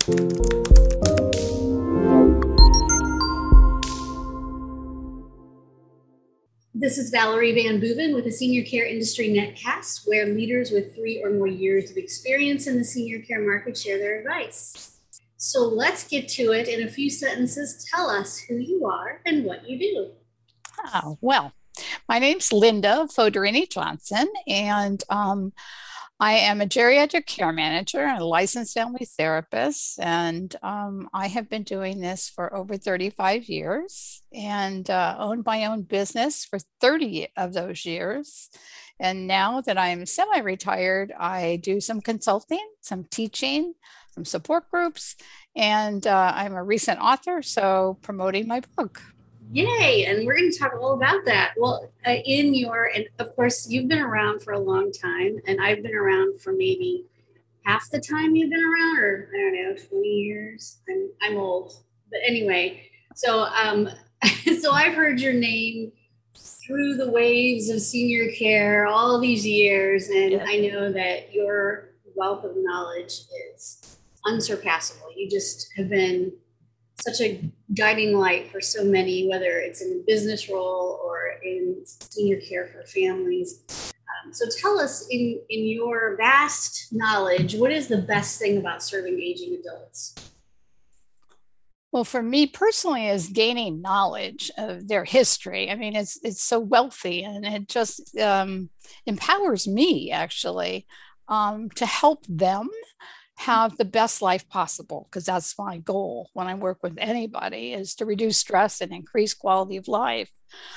This is Valerie Van Boeven with the Senior Care Industry Netcast, where leaders with 3 or more years of experience in the senior care market share their advice. So let's get to it. In a few sentences, tell us who you are and what you do. Oh, well, my name's Linda Foderini Johnson, and I am a geriatric care manager and a licensed family therapist. And I have been doing this for over 35 years and owned my own business for 30 of those years. And now that I'm semi-retired, I do some consulting, some teaching, some support groups, and I'm a recent author, so promoting my book. Yay! And we're going to talk all about that. Well, and of course, you've been around for a long time, and I've been around for maybe half the time you've been around, or I don't know, 20 years. I'm old, but anyway. So, so I've heard your name through the waves of senior care all these years, and I know that your wealth of knowledge is unsurpassable. You just have been such a guiding light for so many, whether it's in a business role or in senior care for families. So tell us, in your vast knowledge, what is the best thing about serving aging adults? Well, for me personally, is gaining knowledge of their history. I mean, it's so wealthy, and it just empowers me actually to help them have the best life possible, because that's my goal when I work with anybody, is to reduce stress and increase quality of life.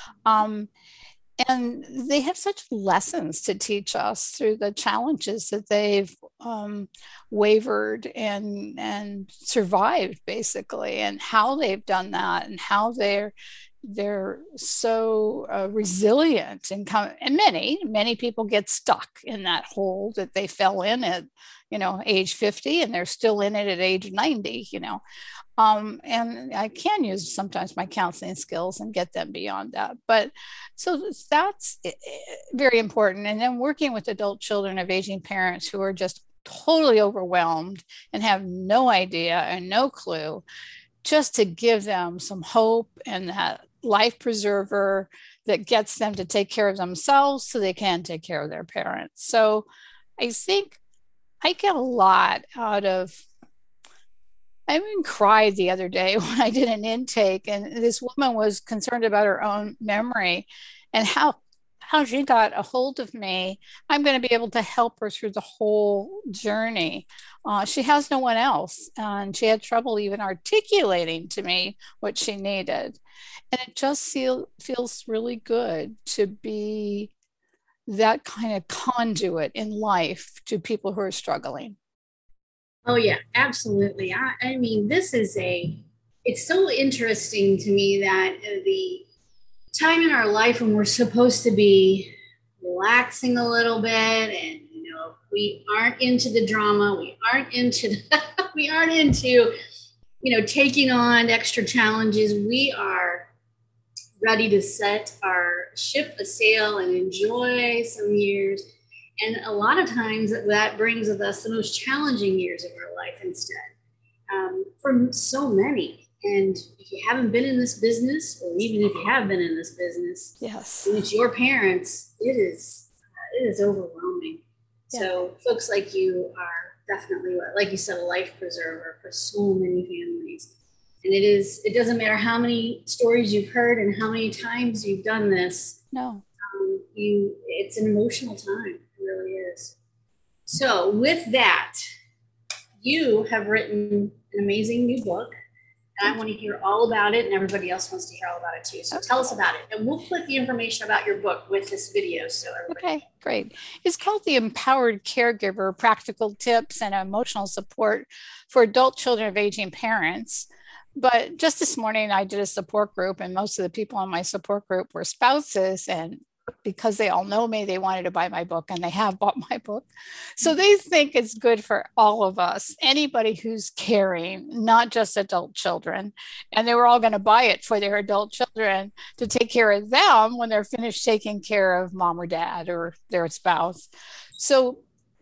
And they have such lessons to teach us through the challenges that they've wavered and survived, basically, and how they've done that, and how they're so resilient, and many people get stuck in that hole that they fell in at age 50, and they're still in it at age 90. And I can use sometimes my counseling skills and get them beyond that. But so that's very important. And then working with adult children of aging parents who are just totally overwhelmed and have no idea and no clue, just to give them some hope and that life preserver that gets them to take care of themselves so they can take care of their parents. So I think I get a lot out of, I even cried the other day when I did an intake, and this woman was concerned about her own memory and how she got a hold of me. I'm going to be able to help her through the whole journey. She has no one else, and she had trouble even articulating to me what she needed. And it just feels really good to be that kind of conduit in life to people who are struggling. Oh yeah, absolutely. I mean, it's so interesting to me that the time in our life when we're supposed to be relaxing a little bit, and we aren't into the drama, we aren't into taking on extra challenges. We are ready to set our ship a sail and enjoy some years. And a lot of times that brings with us the most challenging years of our life instead, for so many. And if you haven't been in this business, or even if you have been in this business, yes, and it's your parents, it is overwhelming. Yeah. So folks like you are definitely, like you said, a life preserver for so many families. And it doesn't matter how many stories you've heard and how many times you've done this. No. It's an emotional time. It really is. So with that, you have written an amazing new book, and I want to hear all about it, and everybody else wants to hear all about it too. So okay. Tell us about it, and we'll put the information about your book with this video. So everybody. Okay, great. It's called The Empowered Caregiver: Practical Tips and Emotional Support for Adult Children of Aging Parents. But just this morning, I did a support group, and most of the people on my support group were spouses, and because they all know me, they wanted to buy my book, and they have bought my book. So they think it's good for all of us, anybody who's caring, not just adult children. And they were all going to buy it for their adult children to take care of them when they're finished taking care of mom or dad or their spouse. So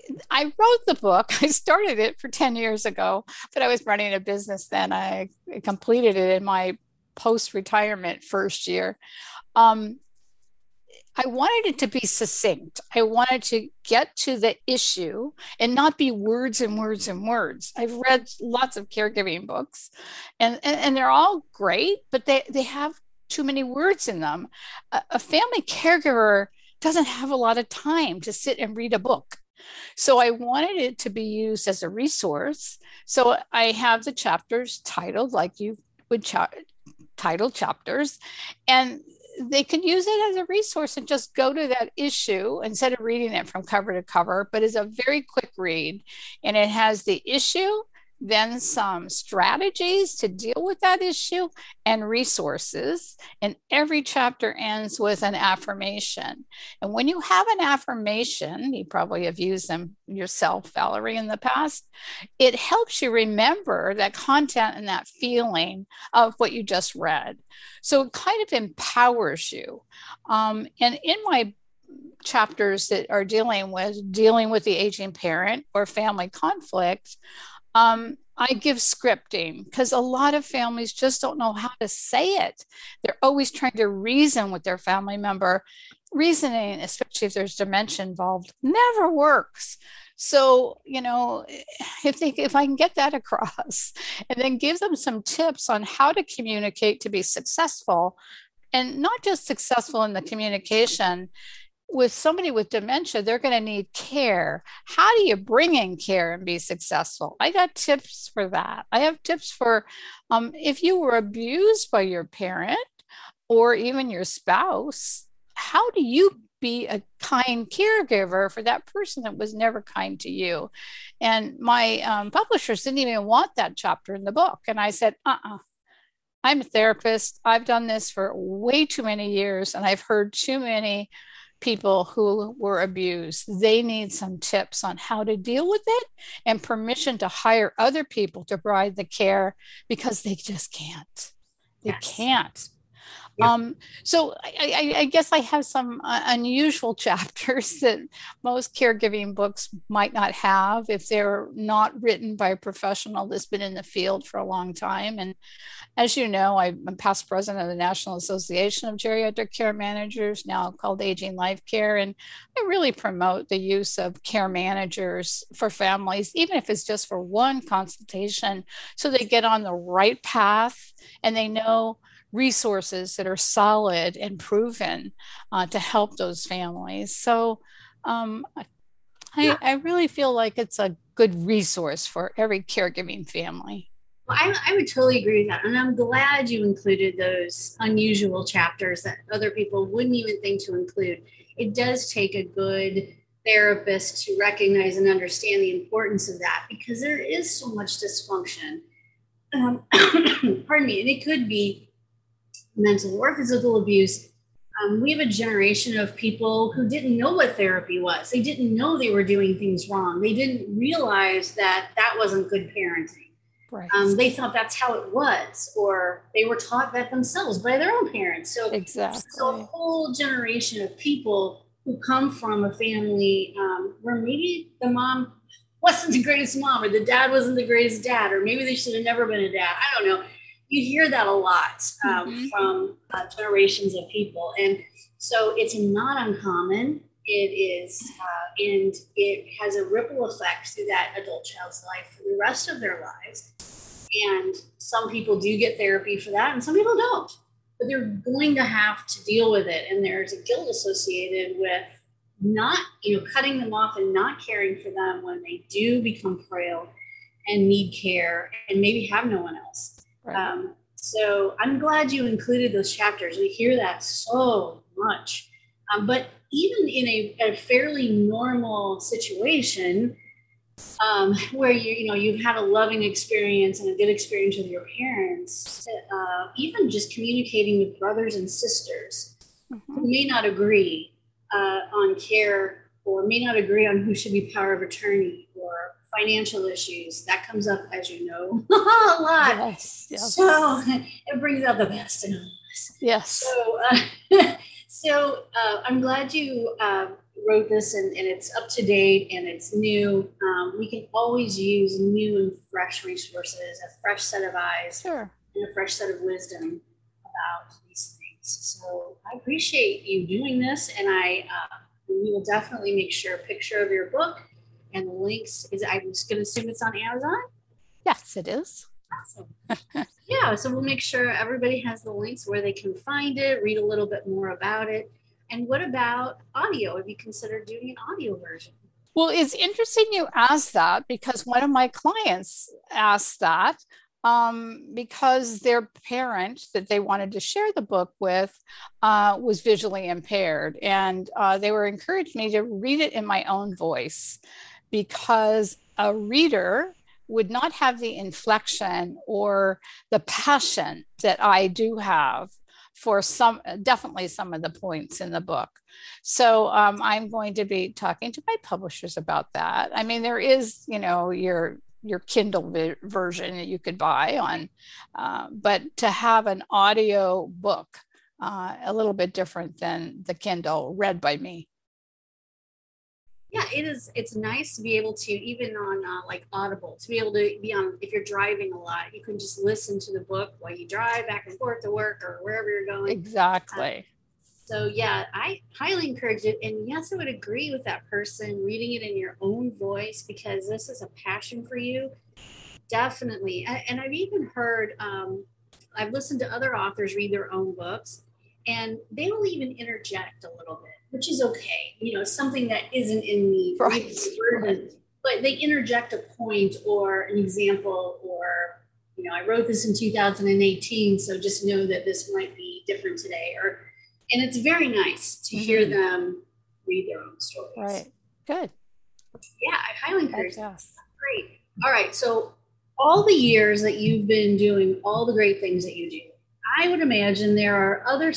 I wrote the book. I started it for 10 years ago, but I was running a business then. I completed it in my post-retirement first year. Um, I wanted it to be succinct. I wanted to get to the issue and not be words and words and words. I've read lots of caregiving books and they're all great, but they have too many words in them. A family caregiver doesn't have a lot of time to sit and read a book. So I wanted it to be used as a resource. So I have the chapters titled like you would title chapters, and they can use it as a resource and just go to that issue instead of reading it from cover to cover, but it's a very quick read. And it has the issue, then some strategies to deal with that issue and resources. And every chapter ends with an affirmation. And when you have an affirmation, you probably have used them yourself, Valerie, in the past, it helps you remember that content and that feeling of what you just read. So it kind of empowers you. And in my chapters that are dealing with the aging parent or family conflict, I give scripting because a lot of families just don't know how to say it. They're always trying to reason with their family member. Reasoning, especially if there's dementia involved, never works. So, if I can get that across and then give them some tips on how to communicate to be successful, and not just successful in the communication, with somebody with dementia, they're going to need care. How do you bring in care and be successful? I got tips for that. I have tips for if you were abused by your parent or even your spouse, how do you be a kind caregiver for that person that was never kind to you? And my publishers didn't even want that chapter in the book. And I said, I'm a therapist. I've done this for way too many years, and I've heard too many people who were abused. They need some tips on how to deal with it and permission to hire other people to provide the care because they just can't. They can't. Yeah. So I guess I have some unusual chapters that most caregiving books might not have if they're not written by a professional that's been in the field for a long time. And as you know, I'm past president of the National Association of Geriatric Care Managers, now called Aging Life Care. And I really promote the use of care managers for families, even if it's just for one consultation, so they get on the right path and they know resources that are solid and proven to help those families. So I really feel like it's a good resource for every caregiving family. Well, I would totally agree with that. And I'm glad you included those unusual chapters that other people wouldn't even think to include. It does take a good therapist to recognize and understand the importance of that because there is so much dysfunction. Pardon me. And it could be mental or physical abuse. We have a generation of people who didn't know what therapy was. They didn't know they were doing things wrong. They didn't realize that that wasn't good parenting. Right. They thought that's how it was, or they were taught that themselves by their own parents. So, exactly. So a whole generation of people who come from a family where maybe the mom wasn't the greatest mom, or the dad wasn't the greatest dad, or maybe they should have never been a dad. I don't know. You hear that a lot from generations of people. And so it's not uncommon. It is, and it has a ripple effect through that adult child's life for the rest of their lives. And some people do get therapy for that, and some people don't. But they're going to have to deal with it. And there's a guilt associated with not, cutting them off and not caring for them when they do become frail and need care and maybe have no one else. Right. So I'm glad you included those chapters. We hear that so much. But even in a fairly normal situation where you've had a loving experience and a good experience with your parents, even just communicating with brothers and sisters who may not agree on care or may not agree on who should be power of attorney or financial issues, that comes up, as you know, a lot. Yes. So it brings out the best in all of us. Yes. So I'm glad you wrote this and it's up to date and it's new, we can always use new and fresh resources, a fresh set of eyes, Sure. and a fresh set of wisdom about these things. So I appreciate you doing this, and we will definitely make sure a picture of your book and the links is. I'm just going to assume it's on Amazon. Yes, it is. Awesome. Yeah, so we'll make sure everybody has the links where they can find it, read a little bit more about it. And what about audio? Have you considered doing an audio version? Well, it's interesting you asked that because one of my clients asked that because their parent that they wanted to share the book with was visually impaired. And they were encouraging me to read it in my own voice because a reader would not have the inflection or the passion that I do have for definitely some of the points in the book. So I'm going to be talking to my publishers about that. I mean, there is, your Kindle version that you could buy on, but to have an audio book, a little bit different than the Kindle read by me. Yeah, it is. It's nice to be able to, even on like Audible, to be able to be on, if you're driving a lot, you can just listen to the book while you drive back and forth to work or wherever you're going. Exactly. So yeah, I highly encourage it. And yes, I would agree with that person reading it in your own voice because this is a passion for you. Definitely. And I've even heard, I've listened to other authors read their own books and they will even interject a little bit, which is okay. Something that isn't in the right. But they interject a point or an example or, I wrote this in 2018, so just know that this might be different today. And it's very nice to hear them read their own stories. Right. Good. Yeah, I highly encourage that. Great. All right. So all the years that you've been doing all the great things that you do, I would imagine there are other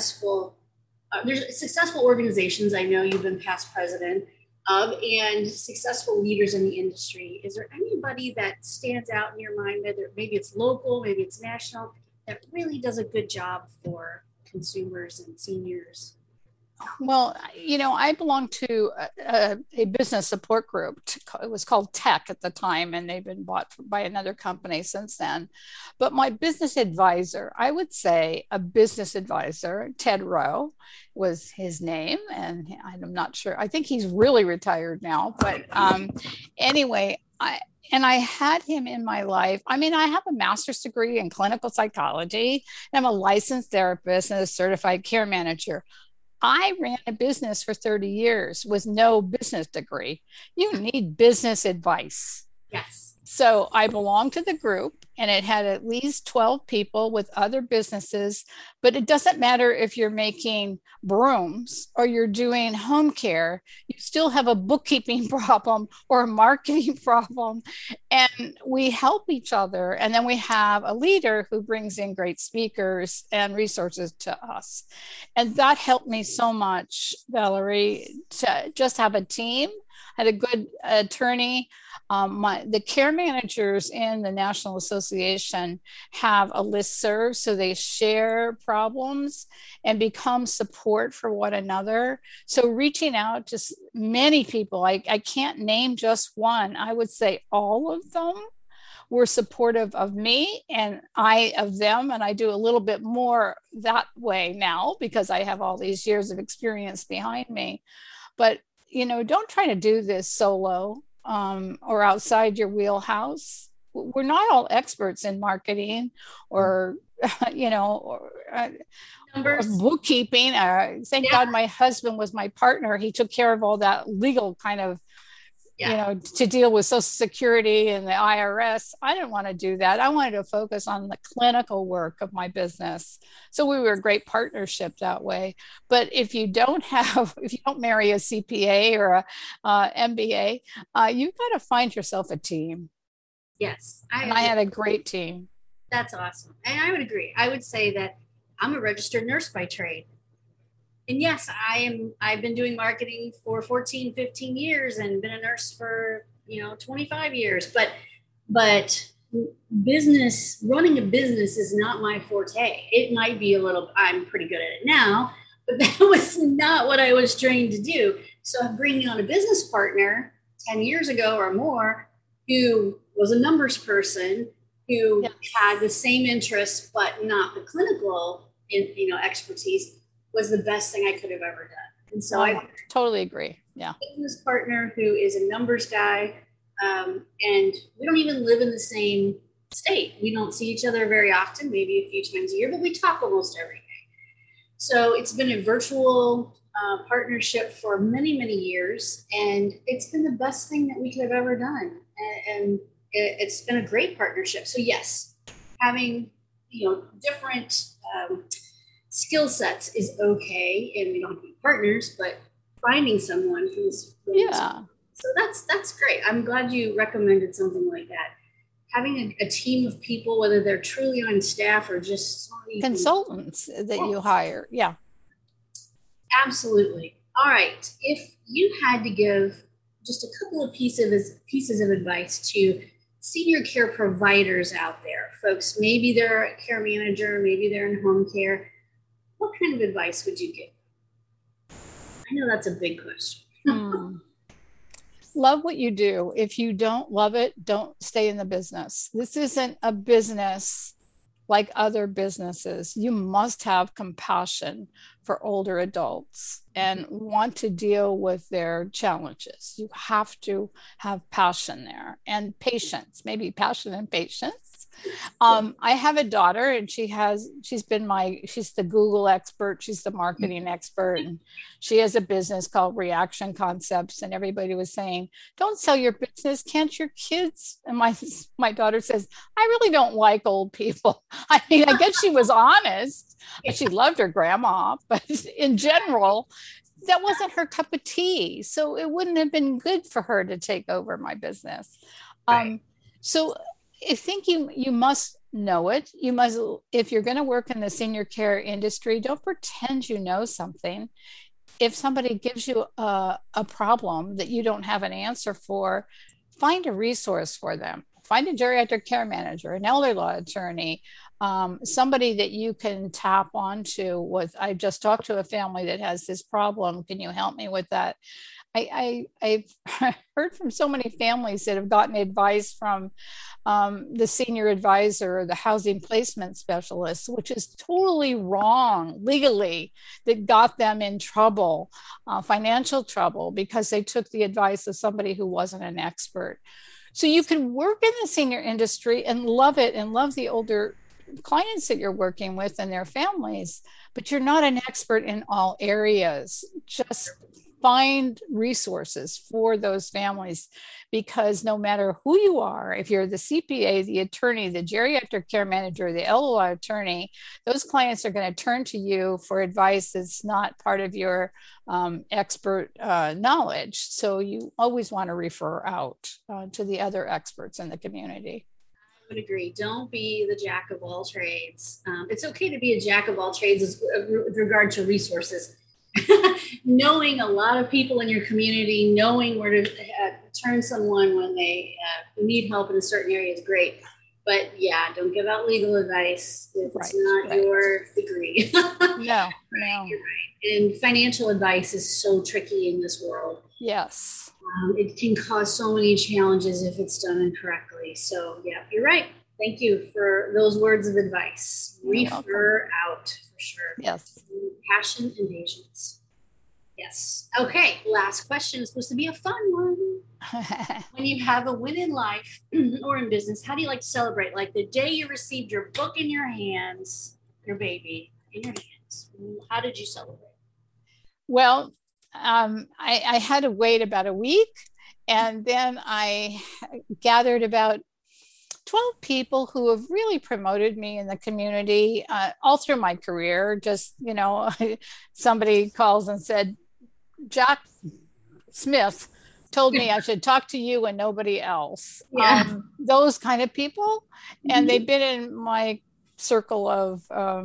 there's successful organizations I know you've been past president of and successful leaders in the industry. Is there anybody that stands out in your mind, whether maybe it's local, maybe it's national, that really does a good job for consumers and seniors? Well, I belong to a business support group. It was called Tech at the time, and they've been bought by another company since then. But my business advisor, I would say a business advisor, Ted Rowe was his name. And I'm not sure, I think he's really retired now. But anyway, I had him in my life. I mean, I have a master's degree in clinical psychology, and I'm a licensed therapist and a certified care manager. I ran a business for 30 years with no business degree. You need business advice. Yes. So I belonged to the group and it had at least 12 people with other businesses, but it doesn't matter if you're making brooms or you're doing home care, you still have a bookkeeping problem or a marketing problem. And we help each other. And then we have a leader who brings in great speakers and resources to us. And that helped me so much, Valerie, to just have a team. I had a good attorney. The care managers in the National Association have a listserv, so they share problems and become support for one another. So reaching out to many people, I can't name just one. I would say all of them were supportive of me and I of them. And I do a little bit more that way now because I have all these years of experience behind me. But don't try to do this solo or outside your wheelhouse. We're not all experts in marketing or, or bookkeeping. Thank God my husband was my partner. He took care of all that legal kind of, to deal with Social Security and the IRS. I didn't want to do that. I wanted to focus on the clinical work of my business. So we were a great partnership that way. But if you don't marry a CPA or a MBA, you've got to find yourself a team. Yes. I had a great team. That's awesome. And I would agree. I would say that I'm a registered nurse by trade. And yes, I've been doing marketing for 14, 15 years and been a nurse for, 25 years, but running a business is not my forte. It might be I'm pretty good at it now, but that was not what I was trained to do. So I'm bringing on a business partner 10 years ago or more who was a numbers person who Yeah. had the same interests but not the clinical expertise was the best thing I could have ever done. And so I Totally agree. Yeah. business partner who is a numbers guy, and we don't even live in the same state. We don't see each other very often, maybe a few times a year, but we talk almost every day. So it's been a virtual partnership for many, many years, and it's been the best thing that we could have ever done. And it's been a great partnership. So yes, having different skill sets is okay, and we don't have to be partners, but finding someone who's really Yeah. so that's great. I'm glad you recommended something like that. Having a team of people, whether they're truly on staff or just Consultants that you hire. Yeah. absolutely. All right. If you had to give just a couple of pieces of advice to senior care providers out there, folks, maybe they're a care manager, maybe they're in home care, what kind of advice would you give? I know that's a big question. Love what you do. If you don't love it, don't stay in the business. This isn't a business like other businesses. You must have compassion for older adults and want to deal with their challenges. You have to have passion there and patience, maybe passion and patience. I have a daughter and she's the Google expert. She's the marketing expert. And she has a business called Reaction Concepts. And everybody was saying, don't sell your business. Can't your kids? And my daughter says, I really don't like old people. I mean, I guess she was honest, but she loved her grandma. But in general, that wasn't her cup of tea. So it wouldn't have been good for her to take over my business. Right. So I think you must know it. You must, if you're going to work in the senior care industry, don't pretend you know something. If somebody gives you a problem that you don't have an answer for, find a resource for them. Find a geriatric care manager, an elder law attorney, somebody that you can tap onto with. I just talked to a family that has this problem. Can you help me with that? I've heard from so many families that have gotten advice from the senior advisor or the housing placement specialist, which is totally wrong legally, that got them in trouble, financial trouble, because they took the advice of somebody who wasn't an expert. So you can work in the senior industry and love it and love the older clients that you're working with and their families, but you're not an expert in all areas. Just find resources for those families, because no matter who you are, if you're the CPA, the attorney, the geriatric care manager, the LOI attorney, those clients are going to turn to you for advice that's not part of your expert knowledge. So you always want to refer out to the other experts in the community. I would agree. Don't be the jack of all trades. It's okay to be a jack of all trades with regard to resources. Knowing a lot of people in your community, knowing where to turn someone when they need help in a certain area is great. But yeah, don't give out legal advice if it's not your degree. No. You're right. And financial advice is so tricky in this world. Yes. It can cause so many challenges if it's done incorrectly. So yeah, you're right. Thank you for those words of advice. Refer out for sure. Yes. Passion and patience. Yes. Okay. Last question is supposed to be a fun one. When you have a win in life or in business, how do you like to celebrate? Like the day you received your book in your hands, your baby in your hands. How did you celebrate? Well, I had to wait about a week, and then I gathered about 12 people who have really promoted me in the community all through my career. Just, somebody calls and said, Jack Smith told me I should talk to you and nobody else. Yeah. Those kind of people. And they've been in my circle of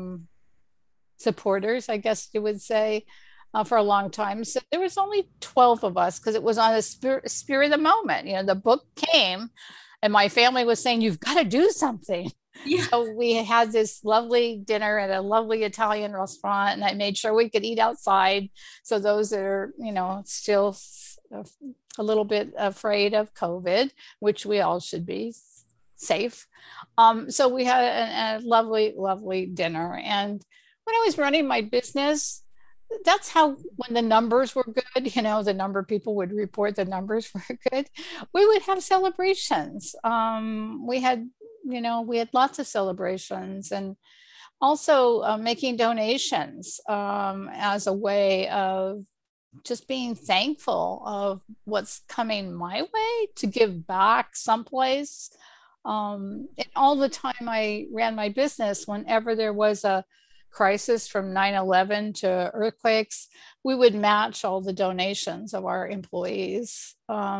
supporters, I guess you would say, for a long time. So there was only 12 of us because it was on a spirit of the moment. The book came and my family was saying, you've got to do something. Yeah. So we had this lovely dinner at a lovely Italian restaurant, and I made sure we could eat outside. So those that are, still a little bit afraid of COVID, which we all should be safe. So we had a lovely, lovely dinner. And when I was running my business, that's how, when the numbers were good, the number of people would report the numbers were good, we would have celebrations. We had lots of celebrations, and also making donations as a way of just being thankful of what's coming my way to give back someplace. And all the time I ran my business, whenever there was a crisis from 9/11 to earthquakes, we would match all the donations of our employees.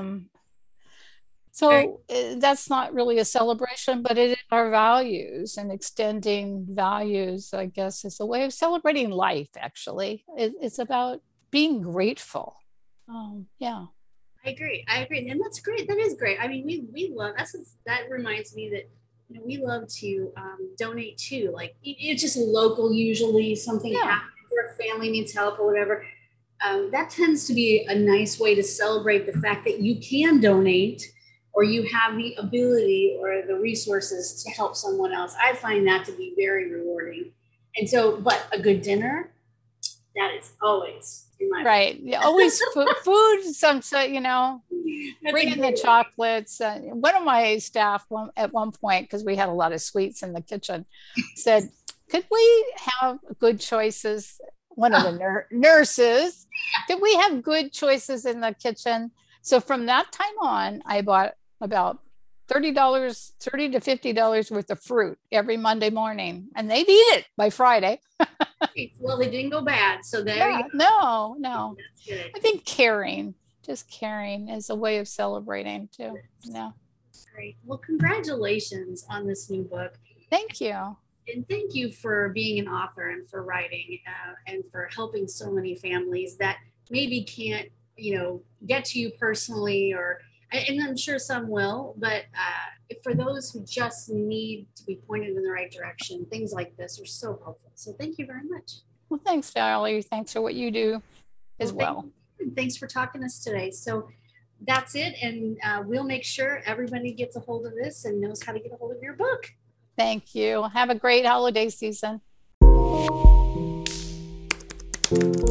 So that's not really a celebration, but it is our values, and extending values, I guess, is a way of celebrating life, actually. It's about being grateful. Yeah. I agree. I agree. And that's great. That is great. I mean, we love, that reminds me that, we love to donate too. Like it's just local, usually something Yeah. happens or a family needs help or whatever. That tends to be a nice way to celebrate the fact that you can donate, or you have the ability or the resources to help someone else. I find that to be very rewarding. And so, but a good dinner, that is always in my Right. Always food, some, bring in the chocolates. One of my staff at one point, because we had a lot of sweets in the kitchen, said, could we have good choices? One of the nurses, could we have good choices in the kitchen? So from that time on, I bought about $30 to $50 worth of fruit every Monday morning, and they'd eat it by Friday. Well, they didn't go bad, so there you go. No. That's good. I think just caring is a way of celebrating too. Yeah. Great. Well, congratulations on this new book. Thank you. And thank you for being an author and for writing and for helping so many families that maybe can't, get to you personally, and I'm sure some will, but for those who just need to be pointed in the right direction, things like this are so helpful. So thank you very much. Well, thanks, Valerie. Thanks for what you do as well. Thanks for talking to us today. So that's it. And we'll make sure everybody gets a hold of this and knows how to get a hold of your book. Thank you. Have a great holiday season.